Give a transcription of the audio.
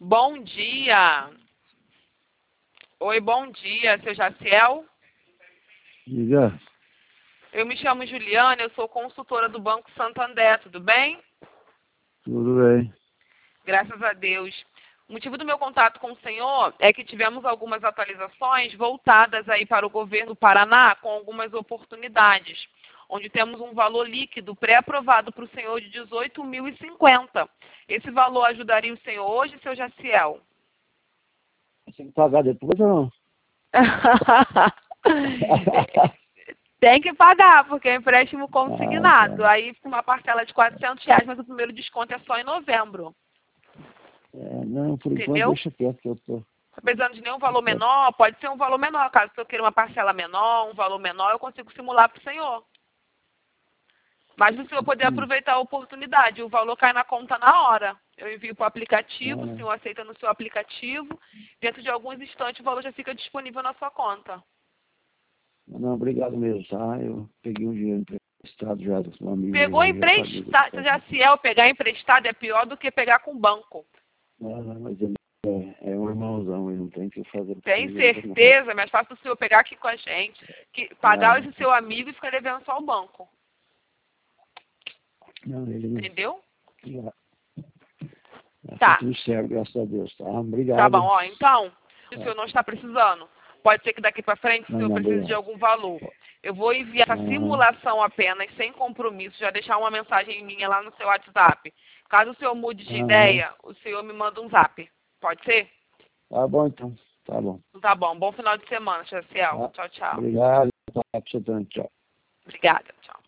Bom dia. Oi, bom dia, seu Jaciel. Diga. Eu me chamo Juliana, eu sou consultora do Banco Santander, tudo bem? Tudo bem. Graças a Deus. O motivo do meu contato com o senhor é que tivemos algumas atualizações voltadas aí para o governo do Paraná com algumas oportunidades, onde temos um valor líquido pré-aprovado para o senhor de 18.050. Esse valor ajudaria o senhor hoje, seu Jaciel? Tem que pagar depois ou não? Tem que pagar, porque é empréstimo consignado. Tá. Aí fica uma parcela de R$ 400, mas o primeiro desconto é só em novembro. Não, por enquanto Entendeu? deixa quieto que eu tô. Tá precisando de nenhum valor menor? Pode ser um valor menor. Caso eu queira uma parcela menor, um valor menor, eu consigo simular para o senhor. Mas o senhor poder aproveitar a oportunidade. O valor cai na conta na hora. Eu envio para o aplicativo, o senhor aceita no seu aplicativo. Dentro de alguns instantes o valor já fica disponível na sua conta. Não, obrigado mesmo, tá? Eu peguei um dinheiro emprestado já do meu amigo. Pegou emprestado. Jaciel, pegar emprestado é pior do que pegar com o banco. Não, mas ele é um irmãozão, ele não tem o que fazer. Tem certeza? Mais fácil o senhor pegar aqui com a gente, que pagar esse seu amigo e ficar devendo só ao banco. Não, ele não. Entendeu? Tá tudo certo, graças a Deus, tá? Obrigado. Tá bom, ó, então, se o senhor não está precisando, pode ser que daqui para frente o senhor precise de algum valor. Eu vou enviar essa simulação apenas, sem compromisso, já deixar uma mensagem minha lá no seu WhatsApp. Caso o senhor mude de ideia, o senhor me manda um zap. Pode ser? Tá bom, então. Tá bom. Tá bom. Bom final de semana, Jaciel. Tchau, tchau. Obrigado. Tá, tchau. Obrigada. Tchau.